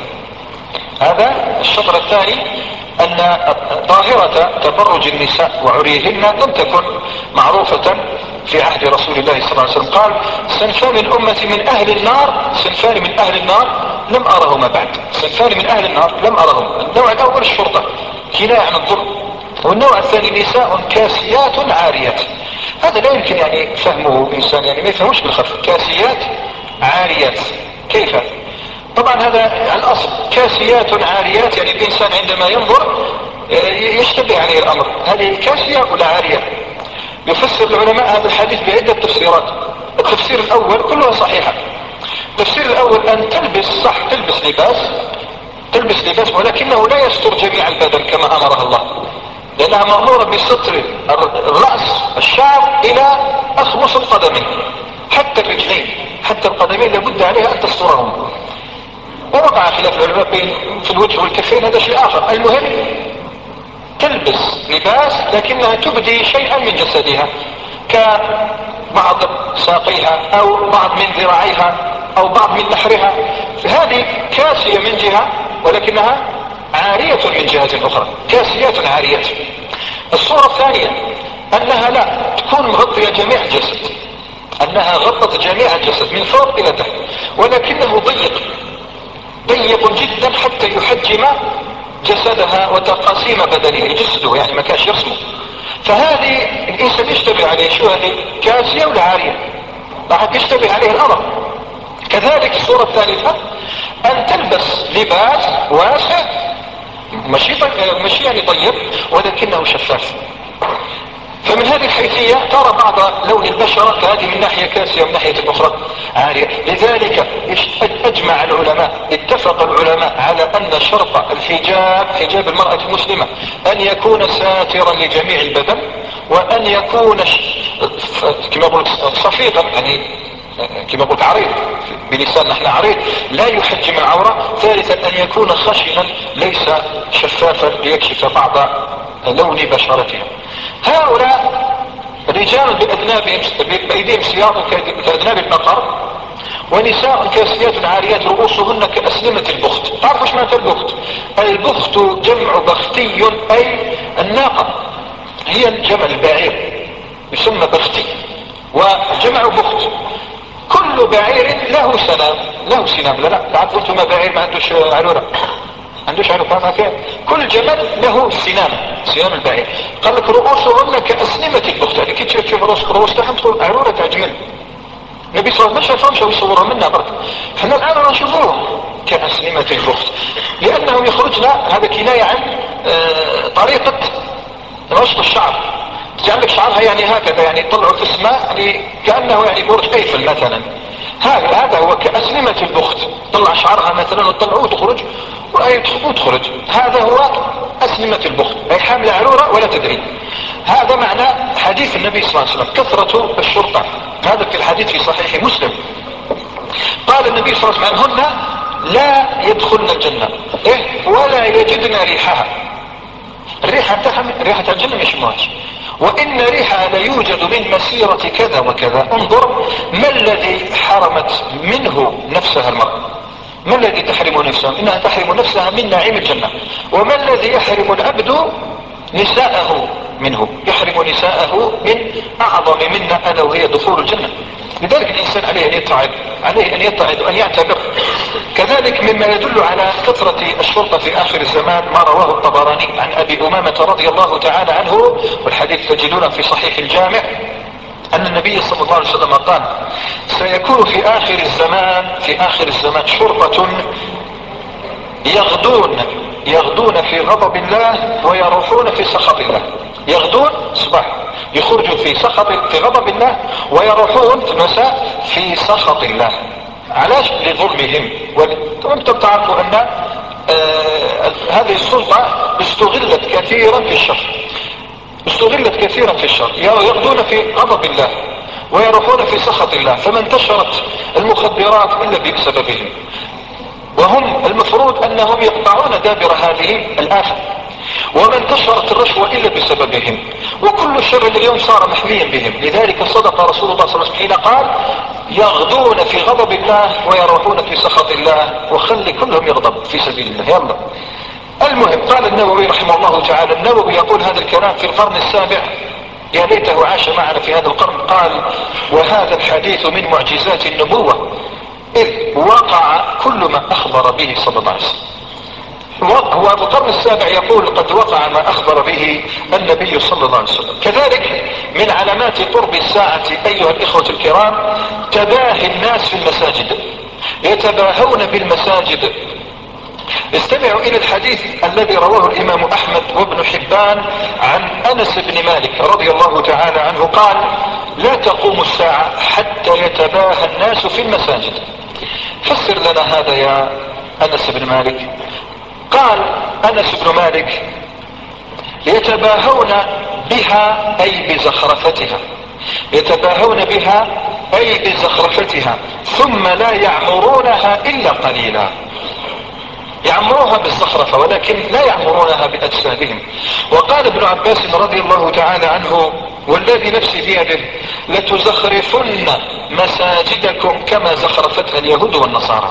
هذا الشطر الثاني، أن ظاهرة تبرج النساء وعريهن لم تكن معروفة في عهد رسول الله صلى الله عليه وسلم. قال: صنفان من أمتي من أهل النار، صنفان من أهل النار لم أرهما بعد. صنفان من أهل النار لم أرهما. النوع الأول الشرطة كناية عن الظلم، والنوع الثاني نساء كاسيات عاريات. هذا لا يمكن يعني فهمه إنسان، يعني ما يفهمش بالخف. كاسيات عاريات كيف؟ طبعا هذا الأصل كاسيات عاريات، يعني الإنسان عندما ينظر يشتبه عليه الأمر، هذه كاسية ولا عارية؟ يفسر العلماء هذا الحديث بعدة تفسيرات. التفسير الأول كلها صحيحة. التفسير الأول أن تلبس، صح، تلبس لباس، تلبس لباس ولكنه لا يستر جميع البدن كما أمرها الله، لأنها مأمورة بستر الرأس الشعر إلى أخمص القدمين، حتى الرجلين، حتى القدمين لابد عليها أن تسترهم. ووقع خلاف العلماء بين في الوجه والكفين، هذا شيء آخر. المهم تلبس لباس لكنها تبدي شيئا من جسدها، كبعض ساقيها أو بعض من ذراعيها أو بعض من نحرها، فهذه كاسية من جهة ولكنها عارية من جهة أخرى، كاسيات عاريات. الصورة الثانية أنها لا تكون مغطية جميع الجسد، أنها غطت جميع الجسد من فوق إلى تحت، ولكنه ضيق، ضيق جدا حتى يحجم جسدها وتقاسيم بدنه، جسده يعني ما كانش يرسمه. فهذه الإنسان يشتبه عليه، شو هذه، كاسية ولا عارية؟ راح يشتبه عليه الأمر. كذلك الصورة الثالثة أن تلبس لباس واسع، مشي مشي يعني طيب ولكنه شفاف. فمن هذه الحيثية ترى بعض لون البشرة كهذه من ناحية كاسية ومن ناحية أخرى عارية. لذلك أجمع العلماء، اتفق العلماء على أن شرط الحجاب، حجاب المرأة المسلمة، أن يكون ساترا لجميع البدن، وأن يكون كما يقول صفيقا، يعني كما قلت عريض، بلسان نحن عريض لا يحجم العورة. ثالثا أن يكون خشنا ليس شفافا ليكشف بعض لون بشرتها. هؤلاء رجال بأذنابهم بأيديهم سياط كأذناب البقر، ونساء كاسيات عاريات رؤوسهن كأسلمة البخت. تعرف ايش معنى البخت؟ البخت جمع بختي، أي الناقة، هي الجمع البعير يسمى بختي، وجمع بخت. كل بعير له سنام، له سنام. لا لا تعرف قلت ما بعير ما عندوش عرورة، عندوش عرورة كيف؟ كل جمل له سنام، سنام البعير. قال لك رؤوسهن كأسلمة البخت، يعني كي تشوف رؤوس رؤوس تحت عرورة عجمل. النبي صلى الله عليه وسلم ما شافهمش ويصورها منا برك. احنا الان نشوفوهم كأسلمة البخت، لانهم يخرجنا. هذا كناية عن اه طريقة رشط الشعر. تعمل شعرها يعني هكذا، يعني يطلعوا في السماء، يعني كأنه يعني برج ايفل مثلا. هذا هذا هو كأسلمة البخت، طلع شعرها مثلا وتطلعوه وتخرج وتخرج. هذا هو أسلمة البخت، اي حاملة عرورة ولا تدري. هذا معنى حديث النبي صلى الله عليه وسلم كثرة الشرطة. هذا في الحديث في صحيح مسلم. قال النبي صلى الله عليه وسلم هن لا يدخلن الجنة إيه؟ ولا يجدن ريحها. الريحة ريحة الجنة مش مواش. وإن ريحها ليوجد من مسيرة كذا وكذا. انظر ما الذي حرمت منه نفسها المرأة، ما الذي تحرم نفسها؟ إنها تحرم نفسها من نعيم الجنة. وما الذي يحرم العبد نساءه منه؟ يحرم نساءه من أعظم منا ألا وهي دخول الجنة. لذلك الإنسان عليه أن يتعظ، عليه أن يتعظ وأن يعتبر. كذلك مما يدل على كثرة الشرطة في آخر الزمان ما رواه الطبراني عن أبي أمامة رضي الله تعالى عنه، والحديث تجدونه في صحيح الجامع، أن النبي صلى الله عليه وسلم قال سيكون في آخر الزمان في آخر الزمان شرطة يغدون يغدون في غضب الله ويروحون في سخط الله. يغدون صباح يخرجوا في سخط في غضب الله، ويروحون في المساء في سخط الله. علاش؟ لظلمهم. وانتم تعرفوا ان آه هذه السلطة استغلت كثيرا في الشر، استغلت كثيرا في الشر. يغدون في غضب الله ويروحون في سخط الله. فما انتشرت المخدرات الا بسببهم، وهم المفروض انهم يقطعون دابر هذه الآفة. وما انتشرت الرشوة الا بسببهم، وكل الشر اليوم صار محميا بهم. لذلك صدق رسول الله صلى الله عليه وسلم حين قال يغدون في غضب الله ويروحون في سخط الله، وخلي كلهم يغضب في سبيل الله. يلا المهم، قال النووي رحمه الله تعالى، النووي يقول هذا الكلام في القرن السابع، يا ليته عاش معنا في هذا القرن. قال وهذا الحديث من معجزات النبوة، إذ وقع كل ما أخبر به صلى الله عليه وسلم. هو أبو القرن السابع يقول قد وقع ما أخبر به النبي صلى الله عليه وسلم. كذلك من علامات قرب الساعة أيها الإخوة الكرام تباهي الناس في المساجد، يتباهون بالمساجد. استمعوا إلى الحديث الذي رواه الإمام أحمد وابن حبان عن أنس بن مالك رضي الله تعالى عنه قال لا تقوم الساعة حتى يتباهى الناس في المساجد. فسر لنا هذا يا أنس بن مالك. قال أنس بن مالك يتباهون بها أي بزخرفتها، يتباهون بها أي بزخرفتها، ثم لا يعمرونها إلا قليلا. يعمروها بالزخرفة ولكن لا يعمرونها بأجسادهم. وقال ابن عباس رضي الله تعالى عنه والذي نفسي بيده لتزخرفن مساجدكم كما زخرفتها اليهود والنصارى،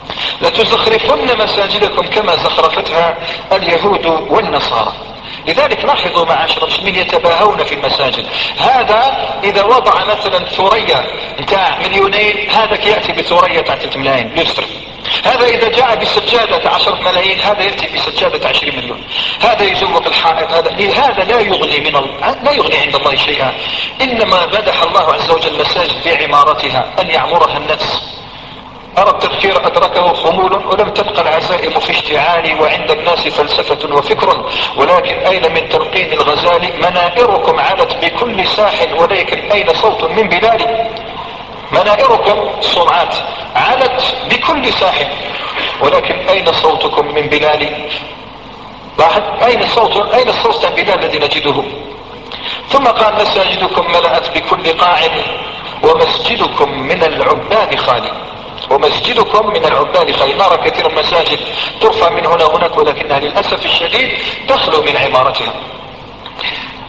لتزخرفن مساجدكم كما زخرفتها اليهود والنصارى. لذلك لاحظوا معاشر المسلمين يتباهون في المساجد. هذا اذا وضع مثلا ثريا بتاع مليونين، هذا يأتي بثريا بتاع ثلاثة ملايين يسرف. هذا اذا جاء بسجادة عشرة ملايين، هذا يأتي بسجادة عشرين مليون. هذا يزوق الحائط. هذا هذا لا يغني من ال... لا يغني عند الله شيئا. انما مدح الله عز وجل المساجد بعمارتها ان يعمرها الناس. أرى التذكير أدركه خمول ولم تبقى العزائم في اشتعال، وعند الناس فلسفة وفكر، ولكن أين من تلقين الغزال؟ منائركم علت بكل ساحل، ولكن أين صوت من بلاد؟ منائركم صنعات علت بكل ساحل، ولكن أين صوتكم من بلاد؟ لاحظ أين الصوت؟ أين الصوت عن بلاد الذي نجده؟ ثم قال مساجدكم ملأت بكل قاع، ومسجدكم من العباد خالي، ومسجدكم من العباد خالي. نرى كثير مساجد ترفع من هنا هناك، ولكنها للأسف الشديد تخلو من عمارتها.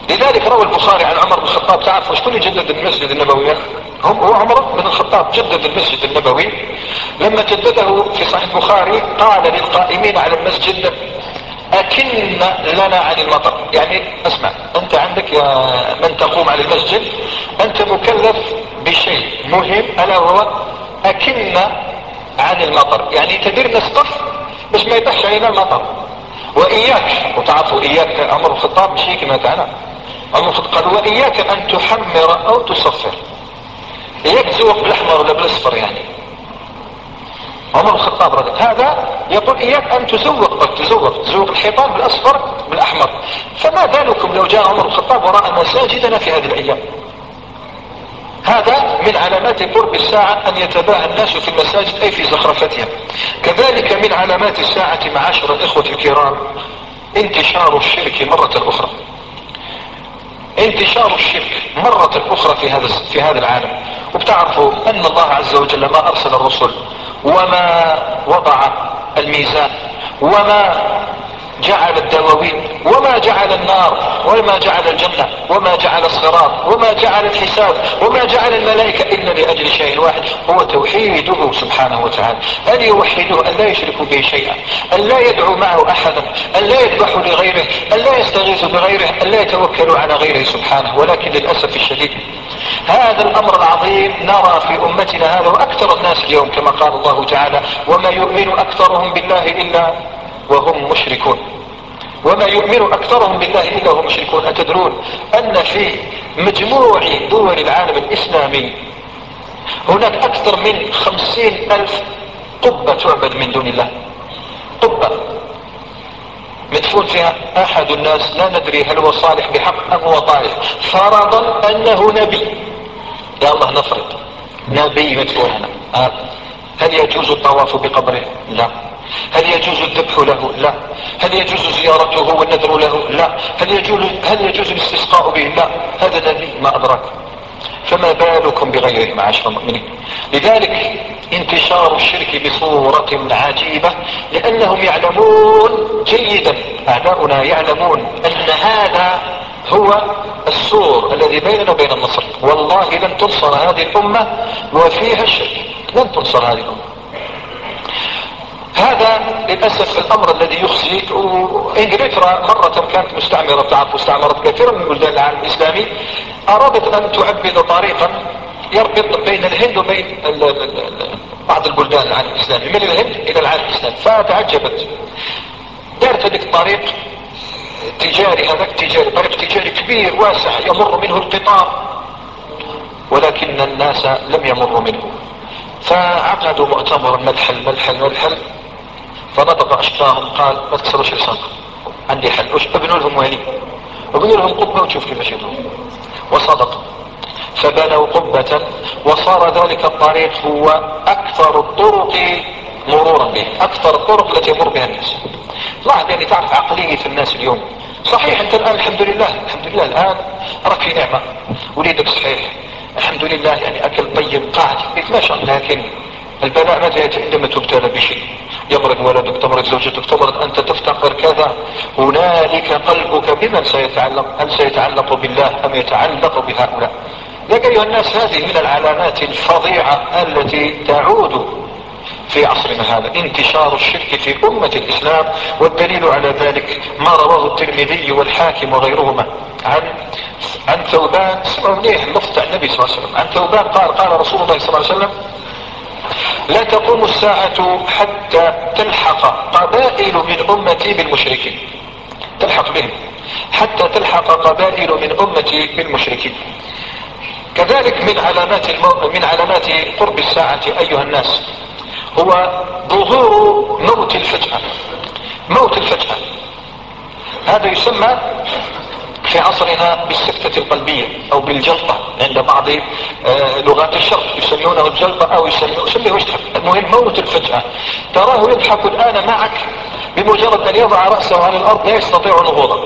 لذلك روى البخاري عن عمر بن الخطاب، تعرف وش كل جدد المسجد النبوي؟ هم هو عمر بن الخطاب جدد المسجد النبوي. لما جدده في صحيح البخاري قال للقائمين على المسجد: أكن لنا عن المطر. يعني اسمع، انت عندك يا من تقوم على المسجد انت مكلف بشيء مهم، الا هو أكن عن المطر. يعني تدير نسقف بس ما يطحش علينا المطر. وإياك، وتعرفوا إياك عمر الخطاب مش هيك ما تعالى عمر الخطاب قال: وإياك أن تحمر أو تصفر. إياك تزوق بالأحمر ولا بالأصفر. يعني عمر الخطاب رضي هذا يقول: إياك أن تزوق تزوق تزوق الحيطان بالأصفر بالأحمر. فما بالكم لو جاء عمر الخطاب ورأى مساجدنا في هذه الأيام؟ هذا من علامات قرب الساعة أن يتباهى الناس في المساجد أي في زخرفتها. كذلك من علامات الساعة معاشر الإخوة الكرام انتشار الشرك مرة أخرى. انتشار الشرك مرة أخرى في هذا في هذا العالم. وبتعرفوا أن الله عز وجل ما أرسل الرسل وما وضع الميزان وما جعل الدواوين وما جعل النار وما جعل الجنة وما جعل الصراط وما جعل الحساب وما جعل الملائكة إلا لأجل شيء واحد، هو توحيده سبحانه وتعالى. أن يوحدوه، أن لا يشركوا به شيئا، أن لا يدعو معه أحدا، أن لا يذبحوا لغيره، أن لا يستغيثوا بغيره، أن لا يتوكلوا على غيره سبحانه. ولكن للأسف الشديد هذا الأمر العظيم نرى في أمتنا هذا وأكثر الناس اليوم كما قال الله تعالى: وما يؤمن أكثرهم بالله إلا وهم مشركون. وما يؤمن أكثرهم بالله إلا وهم مشركون. أتدرون أن في مجموع دول العالم الإسلامي هناك أكثر من خمسين ألف قبة تعبد من دون الله؟ قبة مدفون فيها أحد الناس لا ندري هل هو صالح بحق أم هو طالح، فرضا أنه نبي. يا الله نفرض نبي مدفون هنا، هل يجوز الطواف بقبره؟ لا. هل يجوز الذبح له؟ لا. هل يجوز زيارته والنذر له؟ لا. هل يجوز هل يجوز الاستسقاء به؟ لا. هذا نبي ما أدراك، فما بالكم بغيره معاشر المؤمنين. لذلك انتشار الشرك بصورة عجيبة، لأنهم يعلمون جيدا، أعداؤنا يعلمون أن هذا هو السور الذي بيننا وبين النصر. والله لن تنصر هذه الأمة وفيها الشرك، لن تنصر هذه الأمة. هذا للأسف الأمر الذي يخزي. وإنجلترا مرة كانت مستعمرة، تعرف استعمرت كثيرا من بلدان العالم الإسلامي، أرادت أن تعبد طريقا يربط بين الهند وبين بعض البلدان العالم الإسلامي، من الهند إلى العالم الإسلامي. فتعجبت، دارت هذيك الطريق تجاري، هذاك تجاري طريق تجاري كبير واسع يمر منه القطار، ولكن الناس لم يمروا منه. فعقدوا مؤتمرا ملحل ملحل ملحل، فنطق أشقاهم قال: ما تكسروش لسانكم، عندي حل. وش ابنوا لهم وهلي، ابنوا لهم قبة وتشوف كيف يدهم. وصدق، فبنوا قبة، وصار ذلك الطريق هو أكثر الطرق مرورا به، أكثر الطرق التي يمر بها الناس. لاحظ يعني تعرف عقلية الناس اليوم. صحيح أنت الآن الحمد لله الحمد لله الآن راك في نعمة، وليدك صحيح الحمد لله، يعني أكل طيب قاعد يتماشى، لكن البلاء متى يأتي؟ عندما تبتلى بشيء، يمرض ولدك، تمرض زوجتك، تمرض أنت، تفتقر كذا، هنالك قلبك بمن سيتعلق؟ هل سيتعلق بالله أم يتعلق بهؤلاء؟ لك أيها الناس هذه من العلامات الفظيعة التي تعود في عصرنا هذا، انتشار الشرك في أمة الإسلام. والدليل على ذلك ما رواه الترمذي والحاكم وغيرهما عن عن ثوبان، اسمعوا منيح اللفظ عن النبي صلى الله عليه وسلم. عن ثوبان قال: قال رسول الله صلى الله عليه وسلم: لا تقوم الساعة حتى تلحق قبائل من أمتي بالمشركين، تلحق بهم حتى تلحق قبائل من أمتي بالمشركين. كذلك من علامات المو... من علامات قرب الساعة أيها الناس هو ظهور موت الفجأة. موت الفجأة هذا يسمى في عصرنا بالسكتة القلبية أو بالجلطة، عند بعض آه لغات الشرق يسمونه الجلطة أو يسميه وش تحب، المهم موت الفجأة. تراه يضحك الآن معك، بمجرد أن يضع رأسه على الأرض لا يستطيع نهوضا.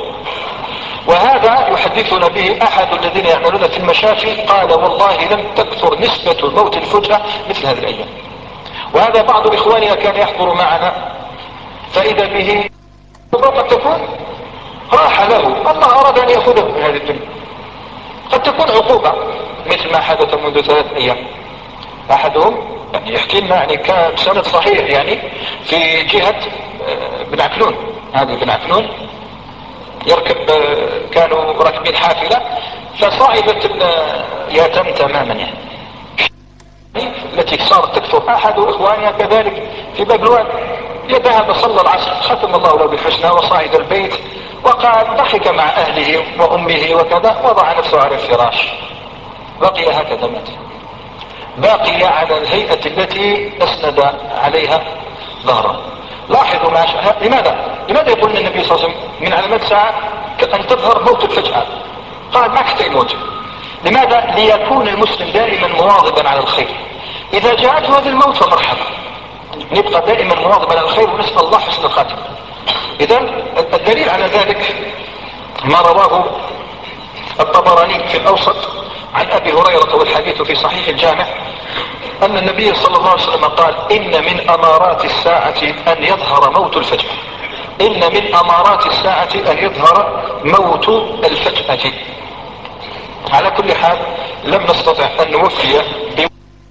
وهذا يحدثنا به أحد الذين يعملون في المشافي، قال: والله لم تكثر نسبة موت الفجأة مثل هذه الأيام. وهذا بعض إخواننا كان يحضر معنا، فإذا به قد تكون راح له، الله أراد أن يأخذه من هذه الدنيا. قد تكون عقوبة مثل ما حدث منذ ثلاث أيام. أحدهم يعني يحكي لنا يعني كان سند صحيح يعني في جهة بن عفنون، هذه بن عفنون يركب، كانوا راكبين حافلة فصعبت اليتم تماما يعني التي صارت تكثر. أحد إخوانها كذلك في باب الواد يذهب صلى العصر ختم الله له بالحسنى وصعد البيت وقال ضحك مع أهله وأمه وكذا، وضع نفسه على الفراش، بقي هكذا مات، باقي على الهيئة التي أسند عليها ظهره. لاحظوا ما شاء. لماذا لماذا يقول النبي صلى الله عليه وسلم من علامات الساعة أن تظهر موت الفجأة؟ قال ما كنت يموت. لماذا؟ ليكون المسلم دائما مواظبا على الخير. إذا جاءته هذا الموت فمرحبا، نبقى دائما مواظبا على الخير ونسأل الله حسن الخاتمة. إذا الدليل على ذلك ما رواه الطبراني في الأوسط عن أبي هريرة والحديث في صحيح الجامع أن النبي صلى الله عليه وسلم قال إن من أمارات الساعة أن يظهر موت الفجأة. إن من أمارات الساعة أن يظهر موت الفجأة. على كل حال لم نستطع أن نوفي ب...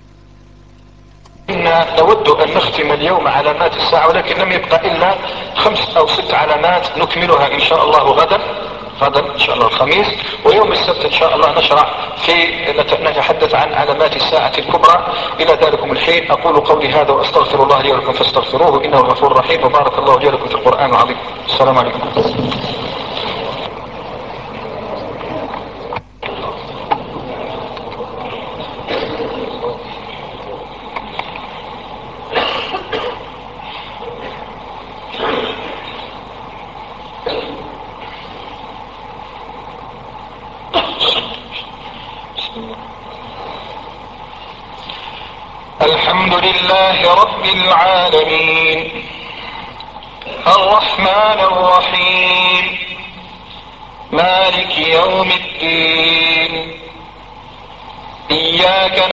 إن نود أن نختم اليوم علامات الساعة، ولكن لم يبقى إلا خمس أو ست علامات نكملها إن شاء الله غدا غدا إن شاء الله الخميس، ويوم السبت إن شاء الله نشرع في نتحدث عن علامات الساعة الكبرى. إلى ذلكم الحين أقول قولي هذا وأستغفر الله لي ولكم فاستغفروه إنه الغفور الرحيم، وبارك الله لي ولكم في القرآن العظيم. السلام عليكم. الحمد لله رب العالمين الرحمن الرحيم مالك يوم الدين إياك